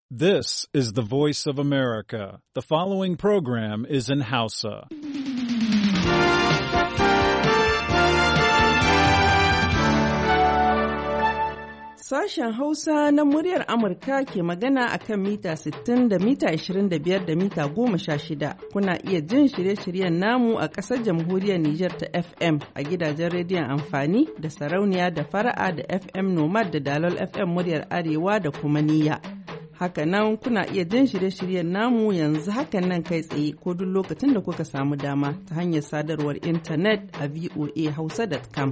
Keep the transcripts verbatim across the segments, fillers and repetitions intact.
This is the voice of America. The following program is in Hausa. Sashen Hausa na muryar Amurka ke magana a kan mita sittin da mita ashirin da biyar da mita goma sha shida. Kuna iya jin shirye-shiryen namu a ƙasar jamhuriyar Nijar ta F M a gidajen rediyon amfani da sarauniya da fara'a da F M Nomad da Dalol F M muryar Arewa da kuma Niyya. Hakanan kuna iya jin shirye-shiryen namu yanzu hakan nan kai tsaye ko duk lokacin da kuka samu dama ta hanyar sadarwar intanet a voa hausa dot com.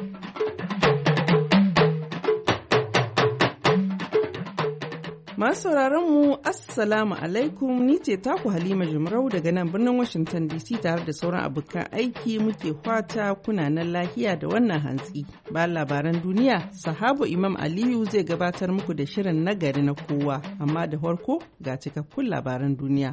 Masu sauraron mu Assalamu alaikum, ni ce taku Halima Jumrau daga nan birnin Washington D C tare da sauran abokan aiki muke fata kuna nan lahiya da wannan hantsi. Ba labaran duniya, Sahabu Imam Aliyu zai gabatar muku da shirin nagari na kowa, amma da farko ga cikakkun labaran duniya.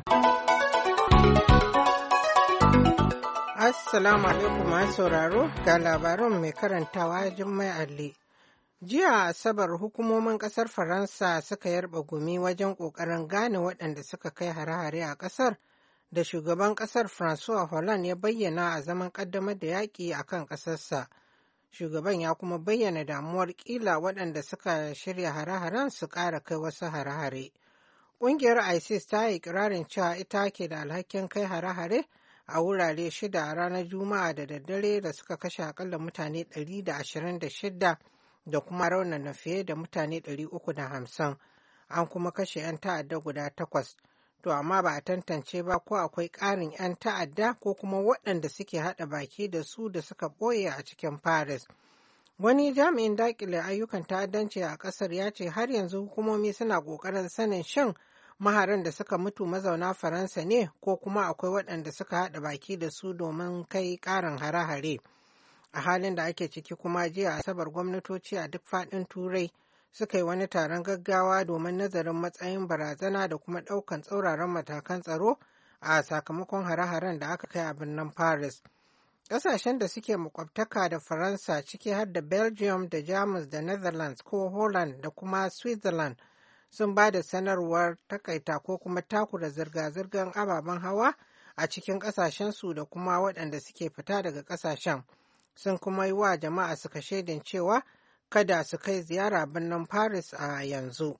Assalamu alaikum masu sauraro, ga labaran mai karantawa Jummai Ali. Jiya Asabar hukumomin kasar Faransa suka yarba gumi wajen ƙoƙarin gane waɗanda suka kai hare-hare a ƙasar da shugaban ƙasar François Hollande ya bayyana a zaman ƙaddamar da yaƙi a kan ƙasarsa. Shugaban ya kuma bayyana damuwar ƙila waɗanda suka shirya hare-haren su ƙara kai wasu hare-hare. Ƙungiyar ISIS ta yi ƙirarin cewa ita ke da alhakin kai hare-hare a wurare shida a ranar Juma'a da daddare da suka kashe akalla mutane ɗari da ashirin da shida da kuma raunana fiye da mutane ɗari uku da hamsin, an kuma kashe 'yan ta'adda guda takwas, to amma ba a tantance ba ko akwai ƙarin 'yan ta'adda ko kuma waɗanda suke haɗa baki da su da suka ɓoye a cikin Paris. Wani jami'in daƙile ayyukan ta'addanci a ƙasar ya ce har yanzu hukumomi suna ƙoƙarin sanin shin maharan da suka mutu mazauna Faransa ne ko kuma akwai waɗanda suka haɗa baki da su domin kai ƙarin hare-hare. A halin da ake ciki kuma jiya Asabar gwamnatoci a duk faɗin Turai suka yi wani taron gaggawa domin nazarin matsayin barazana da kuma ɗaukan tsauraran matakan tsaro a sakamakon hare-haren da aka kai a birnin Paris. Ƙasashen da suke makwabtaka da Faransa ciki har da Belgium da Jamus da Netherlands ko Holland da kuma Switzerland sun ba da sanarwar takaita ko kuma takura zirga-zirgar ababen hawa a cikin ƙasashensu da kuma waɗanda suke fita daga ƙasashen. Sun kuma yi wa jama'a suka shaidin cewa kada su kai ziyara birnin Paris a yanzu.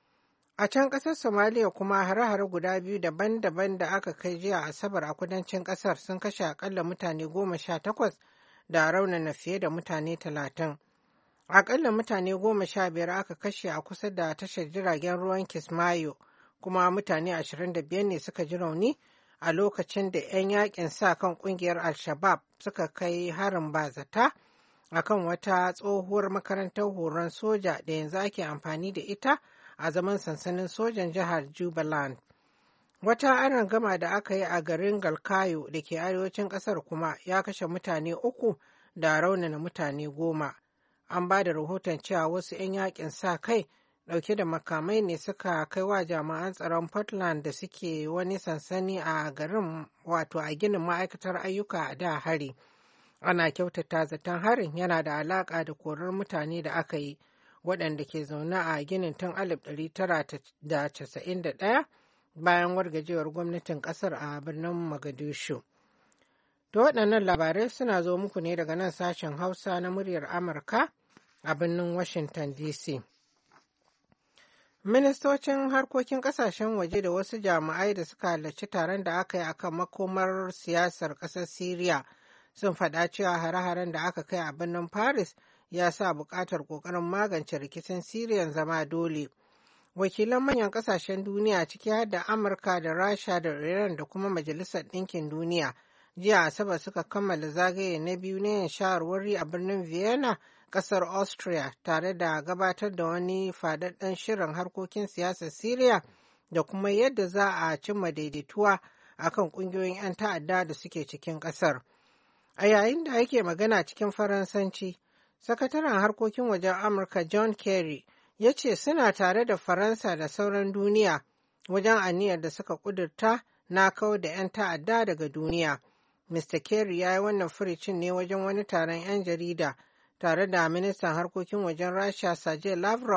A can ƙasar Somalia kuma hare-hare guda biyu daban-daban da aka kai jiya Asabar a kudancin ƙasar sun kashe akalla mutane goma sha takwas da raunana fiye da mutane talatin. Akalla mutane goma sha biyar aka kashe a kusa da tashar jiragen ruwan Kismayo, kuma mutane ashirin da biyar ne suka ji rauni a lokacin da 'yan yakin sa kan kungiyar Al-Shabaab suka kai harin bazata a kan wata tsohuwar makarantar horon soja da yanzu ake amfani da ita a zaman sansanin sojan jihar Jubaland. Wata arangama da aka yi a garin Galkayo da ke arewacin ƙasar kuma ya kashe mutane uku da raunana mutane goma. An ba da rahoton cewa wasu 'yan yakin sa kai dauke da makamai ne suka kai wa jami'an tsaron Portland da suke wani sansani a garin wato a ginin ma'aikatar ayyuka a da hari. Ana kyautata zaton harin yana da alaka da korar mutane da aka yi waɗanda ke zaune a ginin tun alif ɗari tara da casa'in da ɗaya bayan wargajewar gwamnatin ƙasar a birnin Mogadishu. Da waɗannan labarai suna zo muku ne daga nan sashen Hausa na muryar Amurka a birnin Washington D C. Ministocin harkokin kasashen waje da wasu jami'ai da suka halarci taron da aka yi akan makomar siyasar ƙasar Siriya sun faɗa cewa hare-haren da aka kai a birnin Paris ya sa buƙatar ƙoƙarin magance rikicin Siriyan zama dole. Wakilan manyan ƙasashen duniya ciki har da Amurka da Rasha da Iran da kuma Majalisar Ɗinkin Duniya jiya Asabar suka kammala zagaye na biyu na yin shawarwari a birnin Vienna, ƙasar Austria, tare da gabatar da wani faɗaɗɗen shirin harkokin siyasar Siriya da kuma yadda za a cimma daidaituwa a kan ƙungiyoyin 'yan ta'adda da suke cikin ƙasar. A yayin da yake magana cikin Faransanci, Sakataren harkokin wajen Amurka John Kerry ya ce suna tare da Faransa da sauran duniya wajen aniyar da suka ƙudurta na kawar da 'yan ta'adda daga duniya. Mister Kerry ya yi wannan furicin ne wajen wani taron 'yan jarida tare da ministan harkokin wajen Rasha Sergei Lavrov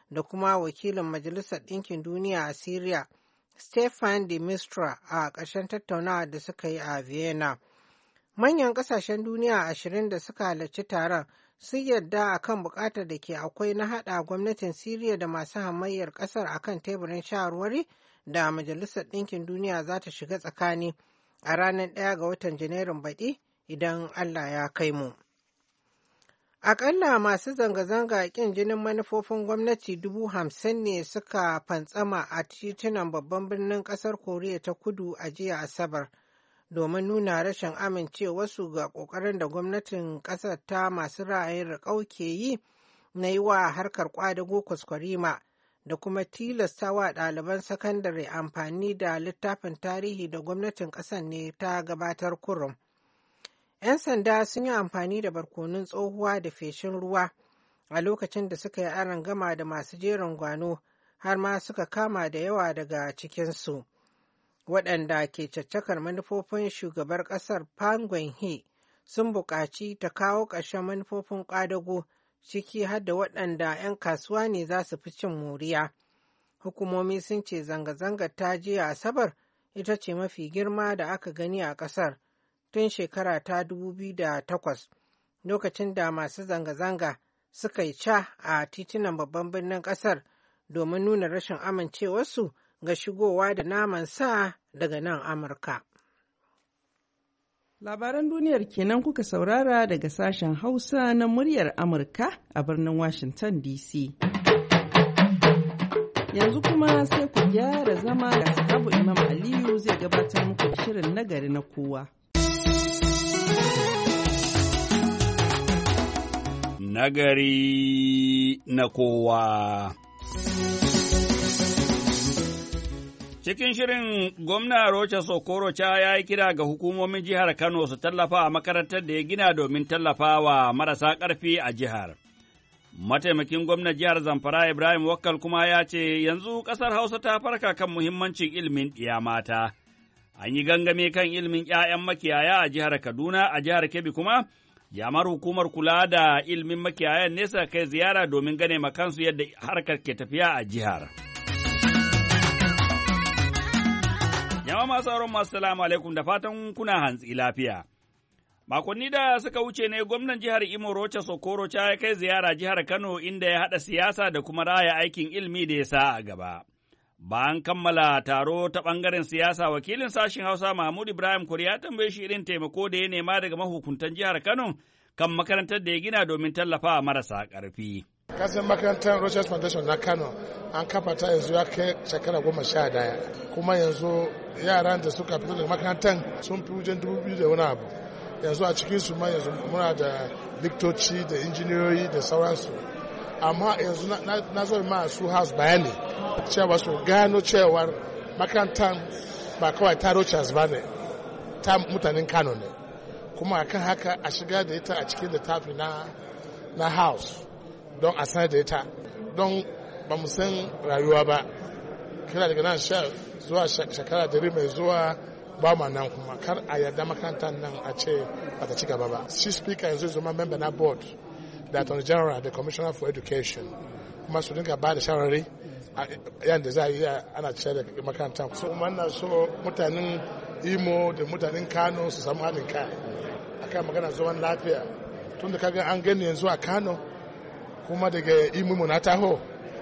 da kuma wakilin Majalisar Ɗinkin Duniya a Syria, Stefan de Mistura, a ƙarshen tattaunawa da suka yi a Vienna. Manyan ƙasashen duniya ashirin da suka halarci taron sun yarda a kan buƙatar da ke akwai na haɗa gwamnatin Syria da masu hamayyar ƙasar a kan teburin shawarwari da Majalisar Ɗinkin Duniya za ta shiga tsakani a ranar ɗaya ga watan Janairun baɗi idan Allah ya kai mu. Aƙalla masu zanga-zanga ƙin jinin manufofin gwamnati dubu hamsin ne suka fantsama a titunan babban birnin ƙasar Koriya ta Kudu a jiya Asabar domin nuna rashin amincewarsu ga ƙoƙarin da gwamnatin ƙasar ta masu ra'ayin riƙau ke yi na yi wa harkar ƙwadago kwaskwarima da kuma tilastawa ɗaliban sakandare amfani da littafin tarihi da gwamnatin ƙasar ne ta gabatar kurum. 'Yan sanda sun yi amfani da barkonun tsohuwa da feshin ruwa a lokacin da suka yi arangama da masu jerin gwano har ma suka kama da yawa daga cikinsu. Waɗanda ke caccakar manufofin shugabar ƙasar Park Geun-hye sun buƙaci ta kawo ƙarshen manufofin ƙwadago ciki har da waɗanda 'yan kasuwa ne za su fi cin moriya. Hukumomi sun ce zanga-zangar ta jiya Asabar ita ce mafi girma da aka gani a ƙasar tun shekara ta dubu biyu da takwas, lokacin da masu zanga-zanga suka yi ca a titunan babban birnin ƙasar domin nuna rashin amincewarsu ga shigowa da naman sa daga nan Amurka. Labaran duniyar kenan kuka saurara daga sashen Hausa na muryar Amurka a birnin Washington D C. Yanzu kuma sai ku gyara zama ga sahabu Imam Aliyu zai gabatar muku da shirin nagari na kowa. Nagari na kowa. Cikin shirin gwamna Rocha Sokorocha ya yi kira ga hukumomin jihar Kano su tallafa a makarantar da ya gina domin tallafa wa marasa ƙarfi a jihar. Mataimakin gwamnan jihar Zamfara Ibrahim Wakkal kuma ya ce yanzu ƙasar Hausa ta farka kan muhimmancin ilimin ɗiya mata. An yi gangame kan ilimin ‘ya'yan makiyaya a jihar Kaduna, a jihar Kebbi kuma, jama'ar hukumar kula da ilimin makiyayan nesa kai ziyara domin gane makansu yadda harkar ke tafiya a jihar. Jama'a masu sauran masu salamu alaikum da fatan kuna hantsi lafiya. Makonni da suka wuce ne gwamnan jihar Imo Rocha Sokorocha ya kai ziyara jihar Kano inda ya haɗa siyasa da kuma raya aikin ilimi da ya sa a gaba. Bayan kammala taro ta ɓangaren siyasa, wakilin sashen Hausa Mahmud Ibrahim Kuri ya tambaye shi irin taimako da ya nema daga mahukuntan jihar Kano kan makarantar da ya gina domin tallafa marasa ƙarfi. Kasan makarantar Rochas Foundation na Kano an kafa ta yanzu ya kai shekara goma sha daya, kuma yanzu yaran da suka fito daga makarantar sun fi wajen dubu biyu da wani abu. Yanzu a cikin su ma yanzu muna da liktoci da injiniyoyi da sauransu. Amma yanzu na zo ma su house bayani cewa su gano cewar makarantar ba kawai ta Rochas ba ne, ta mutanen Kano ne. Kuma akan haka a shiga da ita a cikin littafi na na house don a sanar da ita, don ba mu san rayuwa ba. Kira daga nan sha zuwa shekara dari mai zuwa ba ma nan, kuma kar a yarda makarantar nan a ce ba ta ci gaba ba. Shi speaker yanzu zama member na board da Attorney General da Commissioner for Education, kuma su dinga ba da shawarari yadda za a yi ana ciyar da makarantar. So wannan so mutanen Imo da mutanen Kano su samu haɗin kai akan magana zaman lafiya. Tun da kaga an gani yanzu a Kano, kuma daga Imo na taho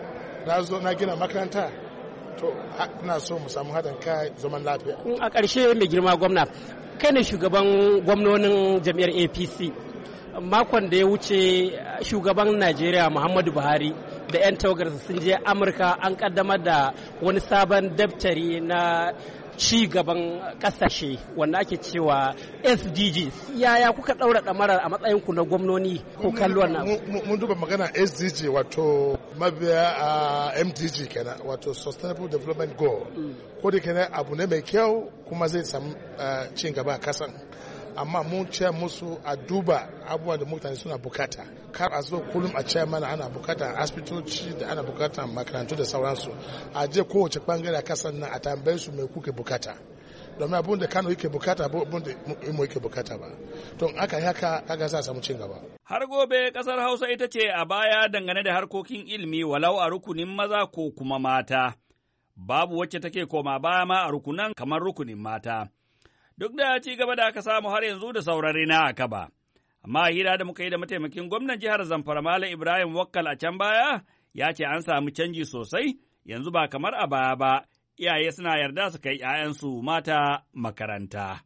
na zo na gina makaranta, to ina so mu samu haɗin kai zaman lafiya. A ƙarshe mai girma gwamna, kai ne shugaban gwamnonin jam'iyyar A P C. Makon da ya wuce shugaban Najeriya Muhammadu Buhari da 'yan tawagarsa sun je Amurka, an kaddamar da wani sabon daftari na ci gaban kasashe wanda ake cewa S D Gs. Yaya kuka ɗaura ɗamarar a matsayinku na gwamnoni ko kallon nan? Mun duba magana S D G, wato mabiya a M D G kenan, wato Sustainable Development Goal. Ko da kenan abu ne mai kyau kuma zai samu cin gaba a kasan. Amma mun ce musu a duba abubuwan da mutane suna bukata, kar a zo kullum a ce mana ana bukata asibitoci da ana bukata makarantu da sauransu. A je kowace bangare a kasan nan a tambaye su mai kuke bukata, domin abun da Kano yake bukata abun da Imo yake bukata ba. Don aka yi haka kaga za a samu cin gaba. Har gobe kasar Hausa ita ce a baya dangane da harkokin ilimi walau a rukunin maza ko kuma mata. Babu wacce take koma baya ma a rukunan kamar rukunin mata. Duk da ci gaba da aka samu har yanzu da saurari na aka ba. Amma hira da muka yi da mataimakin gwamnan jihar Zamfara Malam Ibrahim Wakkal a can baya ya ce an samu canji sosai yanzu ba kamar a baya ba. Iyaye suna yarda su kai ‘ya'yansu mata makaranta.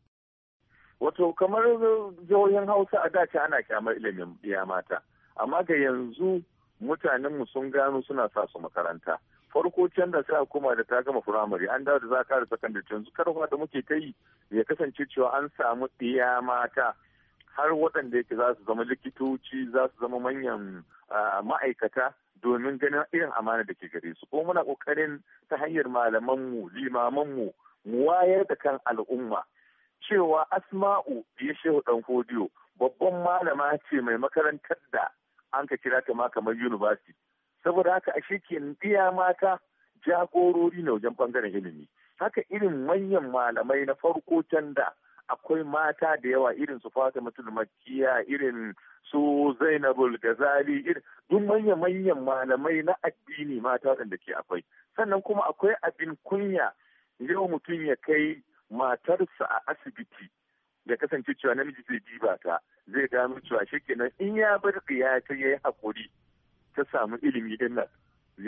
Wato kamar jihohin Hausa a dace ana kyamar ilimin iya mata, amma ga yanzu mutanenmu sun gano suna sa su makaranta. Farko can da sai kuma da ta gama firamare an dawo da za ka da sakandare yanzu karfa da muke ta yi ya kasance cewa an samu iya mata har waɗanda yake za su zama likitoci za su zama manyan ma'aikata domin ganin irin amana da ke gare su. Ko muna ƙoƙarin ta hanyar malamanmu, limamanmu, mu wayar da kan al'umma cewa Asma'u ya shehu ɗan fodiyo babban malama ce mai makarantar da an ka kira ta ma kamar university. Saboda haka a shi ke iya mata jagorori ne wajen ɓangaren ilimi. Haka irin manyan malamai na farko can da akwai mata da yawa irin su Fatimatul Makkiya, irin su Zainabul Gazali, irin duk manya-manyan malamai na addini mata waɗanda ke akwai. Sannan kuma akwai abin kunya yau mutum ya kai matarsa a asibiti ya kasance cewa namiji zai diba ta zai gano cewa shi kenan in ya bar ya ta yayi hakuri ta samu ilimi din nan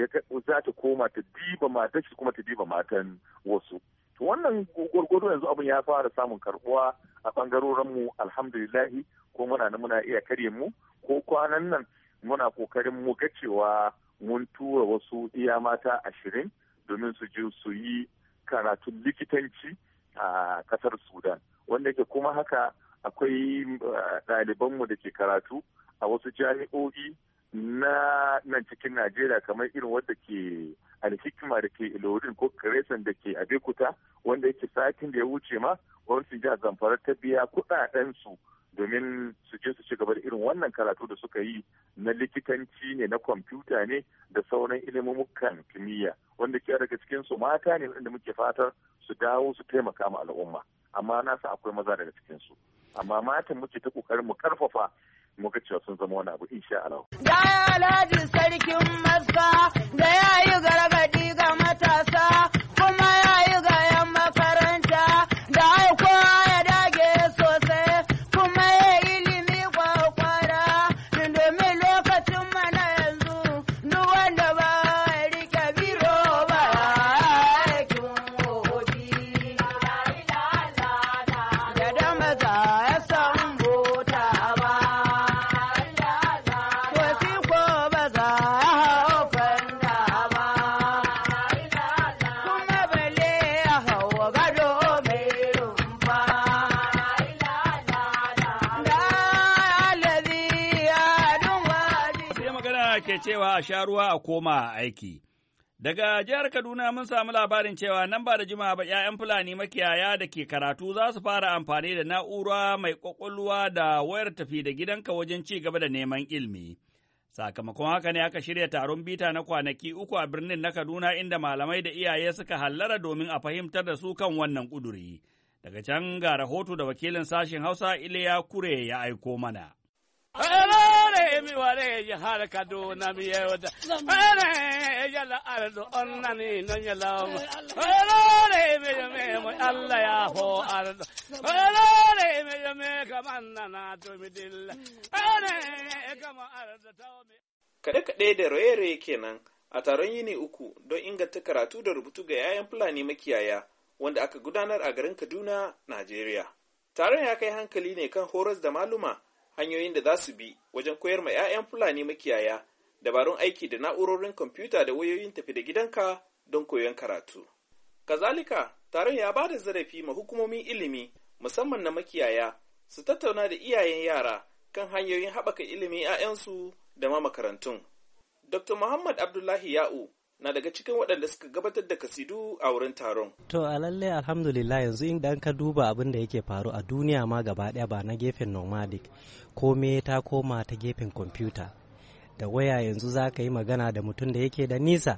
za ta koma ta diba matar shi kuma ta diba matan wasu. Wannan gwargwado yanzu abin ya fara samun karbuwa a bangarorin mu alhamdulillahi ko muna nan muna iya karye mu ko kwanan nan muna kokarin mu ga cewa mun tura wasu iya mata ashirin domin su je su yi karatun likitanci a kasar Sudan wanda ke kuma haka akwai ɗalibanmu da ke karatu a wasu jami'o'i na nan cikin Najeriya kamar irin wadda ke alhikima da ke Ilorin ko Kresan da ke Abeokuta wanda yake satin da ya wuce ma gwamnatin jihar Zamfara ta biya kuɗaɗen su domin su je su ci gaba da irin wannan karatu da suka yi na likitanci ne na kwamfuta ne da sauran ilimukan kimiyya wanda ke daga cikin su mata ne wanda muke fatar su dawo su taimaka ma al'umma amma na san akwai maza daga cikin su amma matan muke ta kokarin mu karfafa mu ga cewa sun zama wani abu insha Allah. Da Alhaji sarkin Maska da yayi gargadi ga matasa kuma yayi ga yan makaranta da aiko ya dage sosai kuma ya ilimi kwakwara domin lokacin mana yanzu duk wanda ba rike biro ba aikin wofi da da maza ya san bota ba. ke cewa a sha ruwa a koma aiki. Daga jihar Kaduna mun samu labarin cewa nan ba da jima'a ba ‘ya'yan Fulani makiyaya da ke karatu za su fara amfani da na'ura mai ƙwaƙwalwa da wayar tafi da gidanka wajen ci gaba da neman ilimi. Sakamakon haka ne aka shirya taron bita na kwanaki uku a birnin na Kaduna inda malamai da iyaye suka hallara domin a fahimtar da su kan wannan ƙuduri. Daga can ga rahoto da wakilin sashen Hausa Iliya Kure ya aiko mana. Ere mi ware ya har Kaduna mi yauda. Ere ya la ardo onnani no nyala. Ere mi me mo Allah ya ho ardo. Ere mi me kamanna na to mi dilla. Ere kama ardo taw mi. Kaɗe-kaɗe da raye-raye kenan a taron yini uku don inganta karatu da rubutu ga 'ya'yan Fulani makiyaya wanda aka gudanar a garin Kaduna, Najeriya. Taron ya kai hankali ne kan horas da maluma hanyoyin da za su bi wajen koyar ma 'ya'yan Fulani makiyaya dabarun aiki da na'urorin kwamfuta da wayoyin tafi da gidanka don koyon karatu. Kazalika, taron ya ba da zarafi ma hukumomin ilimi musamman na makiyaya su tattauna da iyayen yara kan hanyoyin haɓaka ilimin 'ya'yansu da ma makarantun. Doktor Muhammad Abdullahi Ya'u na daga cikin waɗanda suka gabatar da kasidu a wurin taron. To a lallai alhamdulillah yanzu idan ka duba abin da yake faru a duniya ma gaba ɗaya ba na gefen nomadic kome ta koma ta gefen kwamfuta da waya yanzu za ka yi magana da mutum da yake da nisa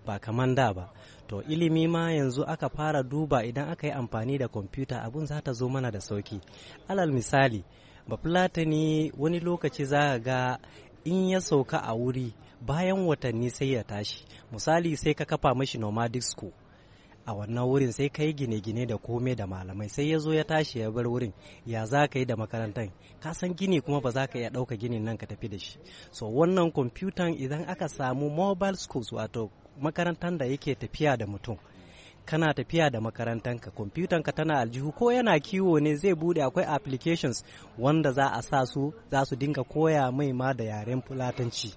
ba kaman da ba. To ilimi ma yanzu aka fara duba idan aka yi amfani da kwamfuta abun za ta zo mana da sauki. Alal misali, bafulatani wani lokaci za ga in ya sauka a wuri bayan watanni sai ya tashi. Misali sai ka kafa mashi nomadic school a wannan wurin, sai ka yi gine-gine da kome da malamai, sai ya zo ya tashi ya bar wurin, ya za ka yi da makarantar? Ka san gini kuma ba za ka iya ɗauka ginin nan ka tafi da shi. So wannan kwamfutan idan aka samu mobile schools, wato makarantar da yake tafiya da mutum, kana tafiya da makarantanka, kwamfutanka tana aljihu, ko yana kiwo ne zai bude, akwai applications wanda za a sa su za su dinga koya mai ma da yaren fulatanci.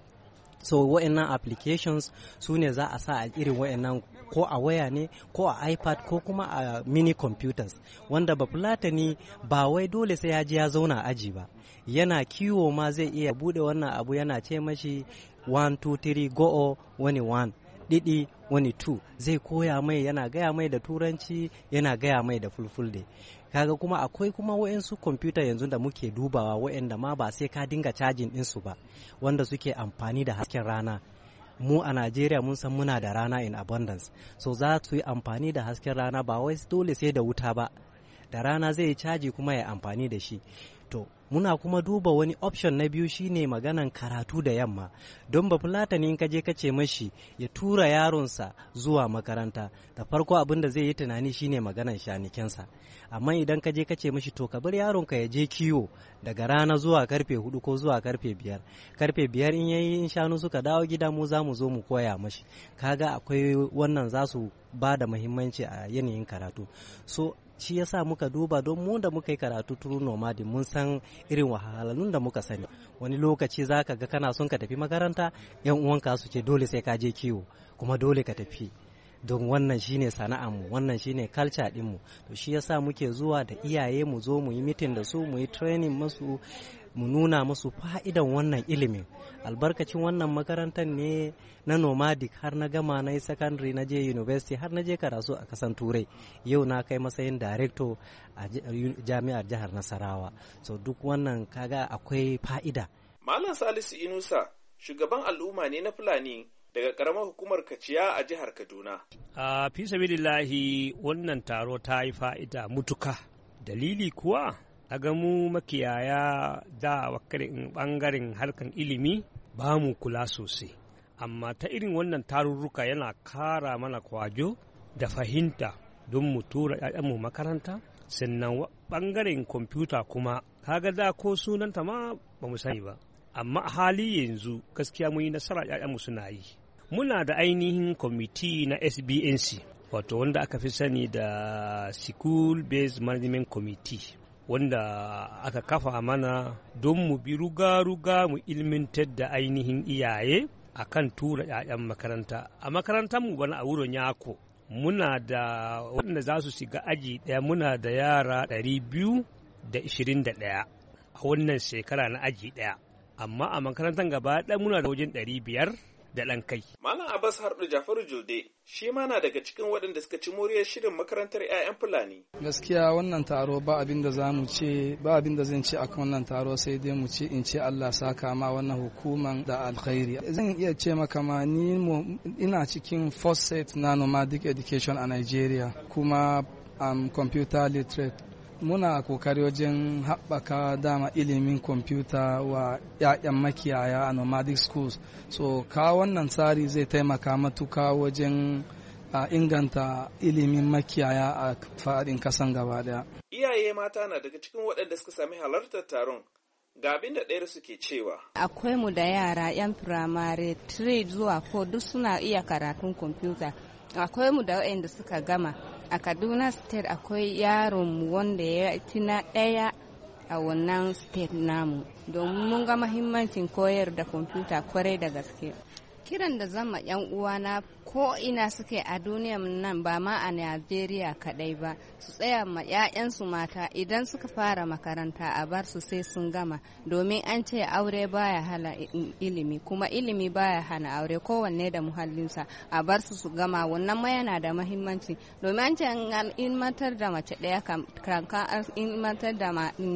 So wa'annan applications su ne za a sa a irin wa'annan, ko a waya ne ko a iPad ko kuma a mini computers, wanda ba fulatani ba wai dole sai ya je ya zauna aji ba, yana kiwo ma zai iya bude wannan abu, yana ce mashi one two three go wani one didi wani two, zai koya mai, yana gaya mai da turanci, yana gaya mai da fulfulde. Kaga kuma akwai kuma wa'insu kwamfuta yanzu da muke dubawa wa'anda ma ba sai ka dinga cajin ɗinsu ba, wanda suke amfani da hasken rana. Mu a Najeriya mun san muna da rana in abundance, so za su yi amfani da hasken rana, ba wai dole sai da wuta ba, da rana zai yi caji kuma ya amfani da shi. To muna kuma duba wani option na biyu shine maganan karatu da yamma, don ba fulatani in ka je ka ce mashi ya tura yaronsa zuwa makaranta, da farko abin da zai yi tunani shine maganan shanikensa. Amma idan ka je ka ce mashi to ka bar yaronka ya je kiwo daga rana zuwa karfe hudu ko zuwa karfe biyar, karfe biyar in yayi in shanu suka dawo gida mu za mu zo mu koya mashi, kaga akwai wannan za su ba da muhimmanci a yanayin karatu. So shi yasa muka duba, don mu da muka yi karatu turu nomadi mun san irin wahalhalun da muka sani. Wani lokaci za ka ga kana son ka tafi makaranta, yan uwanka su ce dole sai ka je kiwo, kuma dole ka tafi, don wannan shine sana'armu, wannan shine culture dinmu. To shi yasa muke zuwa da iyaye mu zo mu yi meeting da su, mu yi training musu, mu nuna musu fa'idan wannan ilimin. Albarkacin wannan makarantar ne na nomadic har na gama, na yi secondary, na je university, har na je karatu a kasan Turai. Yau na kai matsayin director a jami'ar jihar Nasarawa. So duk wannan kaga akwai fa'ida. Malam Salisu Inusa shugaban al'umma ne na Fulani daga karamar hukumar Kaciya a jihar Kaduna. A fi sabilillahi wannan taro ta yi fa'ida mutuka. Dalili kuwa a ga mu makiyaya da wakarin bangaren harkan ilimi ba mu kula sosai, amma ta irin wannan tarurruka yana kara mana kwajo da fahimta don mu tura ‘ya'yanmu makaranta. Sannan bangaren kwamfuta kuma kaga da ko sunanta ma ba mu sani ba, amma a hali yanzu gaskiya mun yi nasara, ‘ya'yanmu suna yi. Muna da ainihin kwamiti na S B N C, wato wanda aka fi sani da School Based Management Committee, wanda aka kafa mana don mu bi ruga-ruga mu ilmintar da ainihin iyaye akan tura 'ya'yan makaranta. A makarantar mu bana a wurin Yako muna da wanda za su shiga aji ɗaya, muna da yara ɗari biyu da ishirin da ɗaya a wannan shekara na aji ɗaya, amma a makarantar gaba ɗaya muna da wajen ɗari biyar da ɗan kai. Malam Abbas Hardu Jafaru Julde shi ma na daga cikin waɗanda suka ci moriyar shirin makarantar 'ya'yan Fulani. Gaskiya wannan taro ba abin da za mu ce, ba abin da zan ce akan wannan taro sai dai mu ce in ce Allah saka ma wannan hukuman da alkhairi. Zan iya ce maka ma ni ina cikin first set na nomadic education a Nigeria, kuma am computer literate. Muna kokari wajen haɓaka dama ilimin kwamfuta wa 'ya'yan makiyaya a nomadic schools. So ka wannan tsari zai taimaka matuka wajen uh, inganta ilimin makiyaya a faɗin kasan gaba daya. Iyaye mata na daga cikin waɗanda suka sami halartar taron. Ga abin da ɗaya suke cewa. Akwai mu da yara 'yan firamare three zuwa four duk suna iya karatun kwamfuta. Akwai mu da waɗanda suka gama. A Kaduna State akwai yaron wanda ya ci na ɗaya a wannan state namu, domin mun ga mahimmancin koyar da kwamfuta kwarai da gaske. Kiran da zama yan uwana ko ina suke a duniya nan, ba ma a Najeriya kadai ba, su tsaya ma 'ya'yansu mata idan suka fara makaranta a bar su sai sun gama, domin an ce aure baya hana ilimi, kuma ilimi baya hana aure, kowanne da muhallinsa. A bar su su gama, wannan ma yana da mahimmanci, domin an ce an ilmantar da mace ɗaya kanka an ilmantar da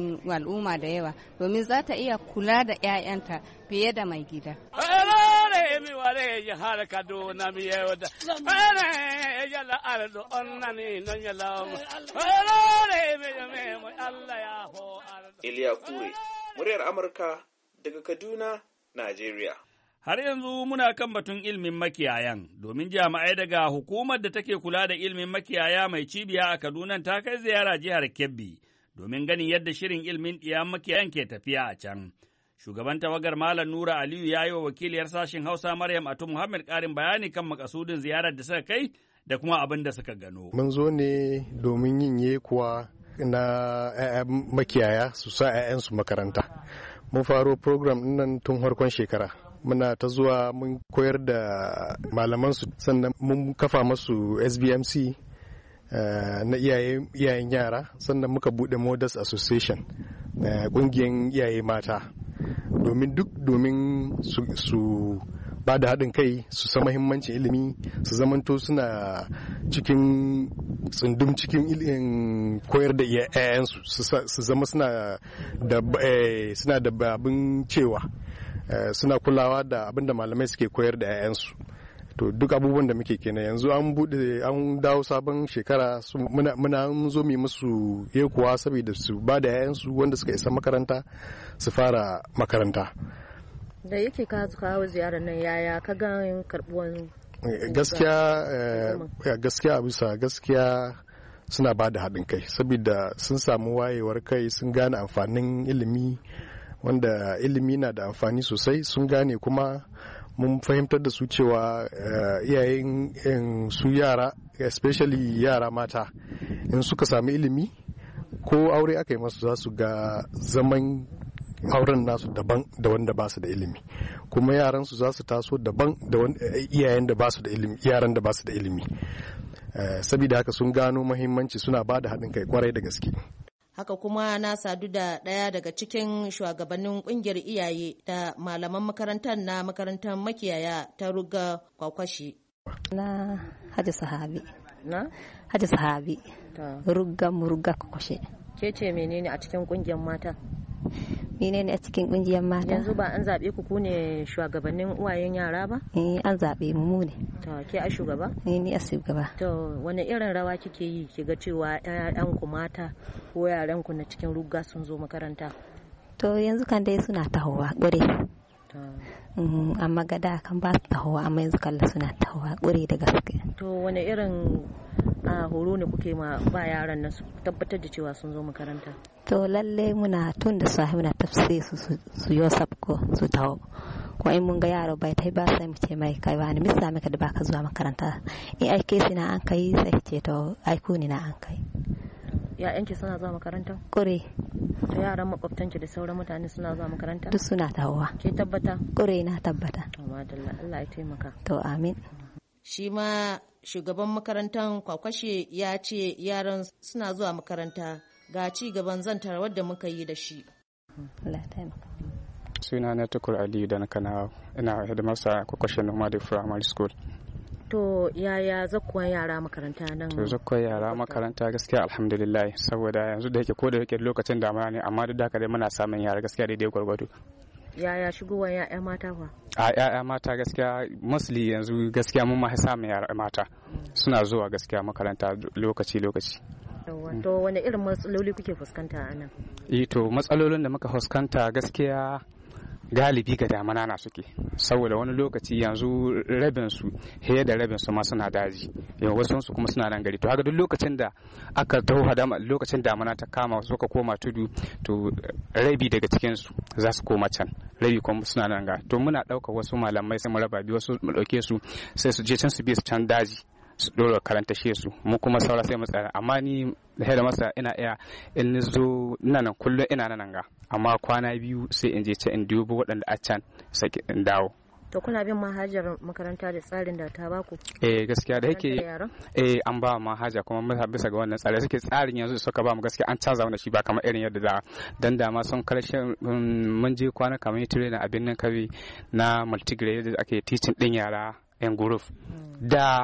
al'umma da yawa, domin za ta iya kula da 'ya'yanta fiye da mai gida. mi ware jihar Kaduna mi yauda. Ene yalla ardo onnani non yalla. Ene mi me Allah ya ho ardo. Iliya Kure, muryar Amurka daga Kaduna, Najeriya. Har yanzu muna kan batun ilimin makiyayan, domin jami'ai daga hukumar da take kula da ilimin makiyaya mai cibiya a Kaduna ta kai ziyara jihar Kebbi, domin ganin yadda shirin ilimin ɗiyan makiyayan ke tafiya a can. Shugaban tawagar Malam Nura Aliyu ya yi wa wakiliyar sashen Hausa Maryam Atu Muhammad ƙarin bayani kan makasudin ziyarar da suka kai da kuma abin da suka gano. Mun zo ne domin yin yekuwa na ‘ya'yan makiyaya su sa ‘ya'yansu makaranta. Mun faro program nan tun farkon shekara. Muna ta zuwa mun koyar da malamansu, sannan mun kafa masu S B M C uh, na iyayen yara, sannan muka bude Mothers Association, ƙungiyar uh, iyaye mata, domin duk domin su, su ba da haɗin kai, su san mahimmancin ilimi, su zamanto suna cikin tsundum cikin ilimin koyar da iyayensu, su zama suna da eh, suna da babin cewa Uh, suna kulawa da abin da malamai suke koyar da 'ya'yansu. To duk abubuwan da muke kenan yanzu an bude an dawo sabon shekara muna muna zo mu musu yekuwa saboda su ba da 'ya'yansu wanda suka isa makaranta su fara makaranta. Da yake ka kawo ziyarar nan yaya ka ga karbuwan gaskiya uh, gaskiya bisa gaskiya suna ba da haɗin kai saboda sun samu wayewar kai, sun gane amfanin ilimi, wanda ilimi na da amfani sosai, sun gane kuma mun fahimtar da su cewa iyayen su yara, especially yara mata, in suka sami ilimi ko aure aka yi masu za su ga zaman auren nasu daban da wanda ba su da ilimi, kuma yaran su za su taso daban da iyayen da ba su da ilimi, yaran da ba su da ilimi. Saboda haka sun gano muhimmanci, suna ba da haɗin kai kwarai da gaske. Haka kuma na sadu da ɗaya daga cikin shugabannin ƙungiyar iyaye da malaman makarantar na makarantar makiyaya ta Ruga Kwakwashi. Na Haji Sahabi. Na? Haji Sahabi. Ruga Ruga Kwakwashi. Ke ce menene a cikin ƙungiyar mata? Menene a cikin ƙungiyar mata? Yanzu ba an zaɓe ku ne shugabannin uwayen yara ba? Eh, an zaɓe mu mu ne. To ke a shugaba? Eh, ni a shugaba. To wani irin rawa kike yi ki ga cewa ƴaƴan ku mata ko yaran ku na cikin Ruga sun zo makaranta? To yanzu kan dai suna tahowa ƙure. Amma gada kan ba su tahowa, amma yanzu kalla suna tahowa ƙure da gaske. To wani irin a horo ne kuke ma ba yaran nan su tabbatar da cewa sun zo makaranta? To lalle muna tun da sahi muna tafsir su su yo sabko su taho, ko in mun ga yaro bai tai ba sai mu ce mai kai wani misa maka da baka zuwa makaranta, in aike shi na an kai sai ce to aiku ni na an kai. Ya'yanki suna zuwa makaranta? Kure. To yaran makwabtanki da sauran mutane suna zuwa makaranta? Duk suna tahowa. Ke tabbata? Kure na tabbata. To madalla, Allah ya taimaka. To amin. Shi ma shugaban makarantar Kwakwashe ya ce yaran suna zuwa makaranta, ga ci gaban zantar wadda muka yi da shi. Allah ya taimaka. Suna na Tukur Aliyu da na Kanawa, ina hidimarsa Kwakwashe Nomadic Primary School. To yaya zakkuwan yara makaranta nan? To zakkuwan yara makaranta gaskiya alhamdulillah, saboda yanzu da yake ko da yake lokacin damuna ne, amma duk da haka dai muna samun yara gaskiya daidai gwargwado. Yaya shigowar ya'ya mata fa? A ya'ya mata gaskiya mostly yanzu gaskiya mun ma samun yara mata suna zuwa gaskiya makaranta lokaci lokaci. To wani irin matsaloli kuke fuskanta a nan? Eh to matsalolin da muka fuskanta gaskiya galibi ga damana na suke, saboda wani lokaci yanzu rabin su he da rabin su ma suna daji, yau wasu su kuma suna nan gari. To haka duk lokacin da aka taho hadama lokacin damana ta kama suka koma tudu, to rabi daga cikin su za su koma can, rabi kuma suna nan ga. To muna ɗaukar wasu malamai sai mu raba biyu, wasu mu ɗauke su sai su je can su bi su can daji su ɗora karanta shi su, mu kuma saura sai mu tsaya. Amma ni da masa ina iya in ni zo ina nan kullum ina nan ga, amma kwana biyu sai in je can in dubo waɗanda a can sai in dawo. To kuna bin manhajar makaranta da tsarin da ta baku? Eh gaskiya da yake eh an ba manhaja kuma bisa ga wannan tsari suke tsarin yanzu suka ba mu gaskiya an canza mana shi ba kamar irin yadda da dan dama sun karshe mun je kwana kamar trainer abin nan kabi na multigrade da ake teaching din yara yan group da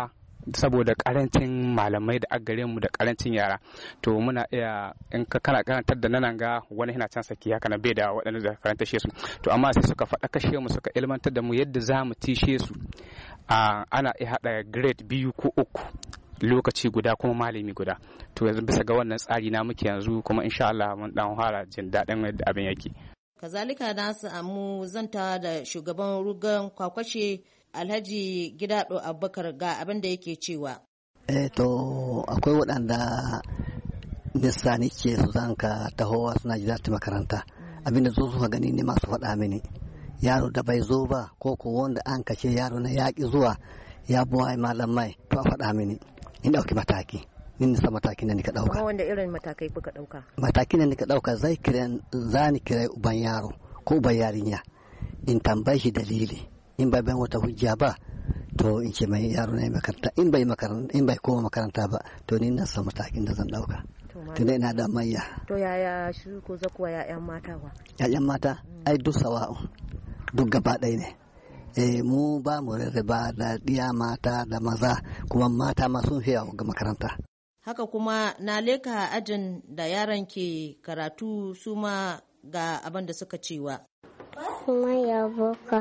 saboda karancin malamai da agare mu da karancin yara to muna iya in ka kana karantar da nan ga wani yana can saki haka na bai da waɗanda da karanta su to amma sai suka faɗa kashe mu suka ilmantar da mu yadda za mu tishe su ana iya haɗa grade biyu ko uku lokaci guda kuma malami guda to yanzu bisa ga wannan tsari na muke yanzu kuma insha Allah mun dan fara jin daɗin yadda abin yake. Kazalika na samu zanta da shugaban rugan kwakwashe Alhaji Gidado Abubakar ga abin da yake cewa. Eh to akwai waɗanda lissani ke su zanka tahowa suna ji ta makaranta abinda zo suka gani ne masu faɗa mini yaro da bai zo ba ko ko wanda an kace yaro na yaƙi zuwa ya buwa malamai to a faɗa mini in ɗauki mataki nin nisa matakin da nika ɗauka. Kuma wanda irin matakai kuka ɗauka? Matakin da nika ɗauka zai kiran zani kirai uban yaro ko uban yarinya in tambayi shi dalili in bai bayan wata hujja ba to in ce mai yaro na yi makaranta in bai makaranta in bai koma makaranta ba to ni na san matakin da zan ɗauka. Tunda ina da mayya. To yaya shi ko zakuwa ya'yan mata wa? Ya'yan mata ai duk sawa'u duk gaba ɗaya ne. Eh mu ba mu rarraba da ɗiya mata da maza kuma mata ma sun fiya ga makaranta. Haka kuma na leka ajin da yaran ke karatu su ma ga abin da suka cewa. Kuma ya boka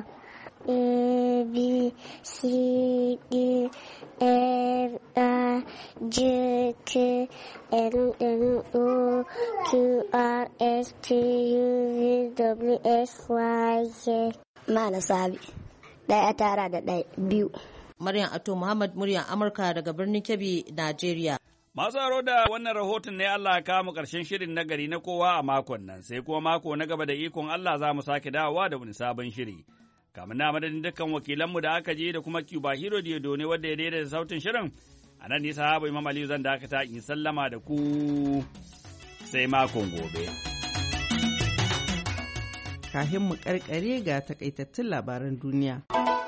A B C D F I J K L M O Q R S T U V W X Y Z. Mana Sabi. Ɗaya tara da ɗaya biyu. Maryam Ato Muhammad muryar Amurka daga birnin Kebbi, Najeriya. Masu haro da wannan rahoton ne Allah ya mu ƙarshen shirin na gari na kowa a makon nan, sai kuma mako na gaba da ikon Allah za mu sake dawowa da wani sabon shiri. Kamin na madadin dukkan wakilanmu da aka je da kuma Cuba Hero Diodo ne wadda ya daidaita sautin shirin, a nan nisa habu Imam Aliyu zan dakata in sallama da ku sai makon gobe. Kahin mu karkare ga takaitattun labaran duniya.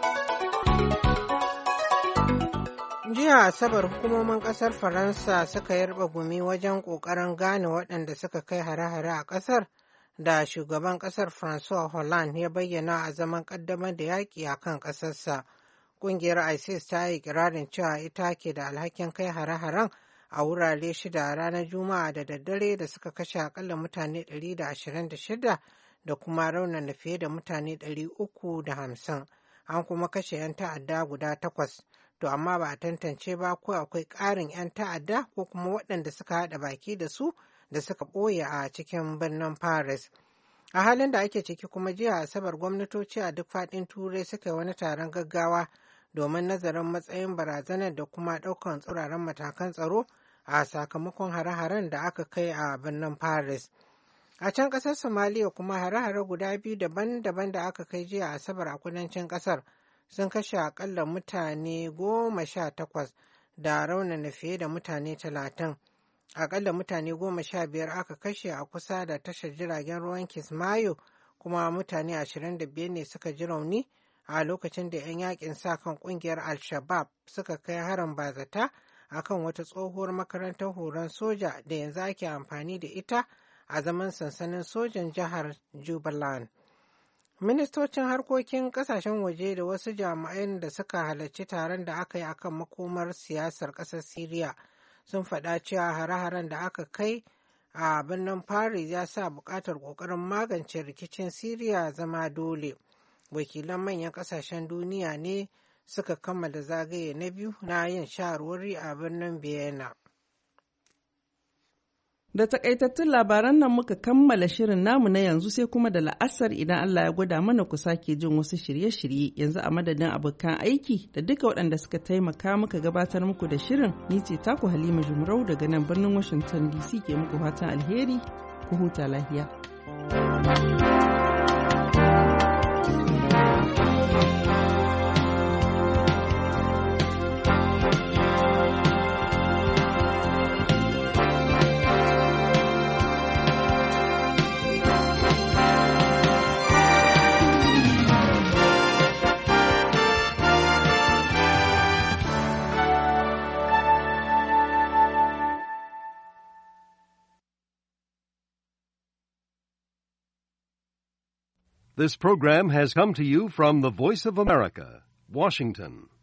Jiya Asabar hukumomin kasar Faransa suka yarba gumi wajen kokarin gane waɗanda suka kai hare-hare a kasar da shugaban kasar François Hollande ya bayyana a zaman kaddamar da yaƙi a kan ƙasarsa. Ƙungiyar ISIS ta yi kirarin cewa ita ke da alhakin kai hare-haren a wurare shida ranar Juma'a da daddare da suka kashe akalla mutane ɗari da ashirin da shida da kuma raunana fiye da mutane ɗari uku da hamsin. An kuma kashe 'yan ta'adda guda takwas. To amma ba a tantance ba ko akwai ƙarin 'yan ta'adda ko kuma waɗanda suka haɗa baki da su da suka ɓoye a cikin birnin Paris. A halin da ake ciki kuma jiya Asabar gwamnatoci a duk faɗin Turai suka yi wani taron gaggawa domin nazarin matsayin barazanar da kuma ɗaukan tsauraran matakan tsaro a sakamakon hare-haren da aka kai a birnin Paris. A can ƙasar Somaliya kuma hare-hare guda biyu daban-daban da aka kai jiya Asabar a kudancin ƙasar sun kashe akalla mutane goma sha takwas da raunana fiye da mutane talatin. Akalla mutane goma sha biyar aka kashe a kusa da tashar jiragen ruwan Kismayo kuma mutane ashirin da biyar ne suka ji rauni a lokacin da 'yan yakin sa kan kungiyar Al-Shabaab suka kai harin bazata akan wata tsohuwar makarantar horon soja da yanzu ake amfani da ita a zaman sansanin sojan jihar Jubaland. Ministocin harkokin kasashen waje da wasu jami'an da suka halarci taron da aka yi akan makomar siyasar ƙasar Siriya sun faɗa cewa hare-haren da aka kai a birnin Paris ya sa buƙatar ƙoƙarin magance rikicin Siriya zama dole. Wakilan manyan ƙasashen duniya ne suka kammala zagaye na biyu na yin shawarwari a birnin Vienna. Da takaitattun labaran nan muka kammala shirin namu na yanzu sai kuma da la'asar idan Allah ya gwada mana ku sake jin wasu shirye-shirye yanzu a madadin abokan aiki da duka waɗanda suka taimaka muka gabatar muku da shirin ni ce taku Halima Jumrau daga nan birnin Washington D C ke muku fatan alheri ku huta lafiya. This program has come to you from the Voice of America, Washington.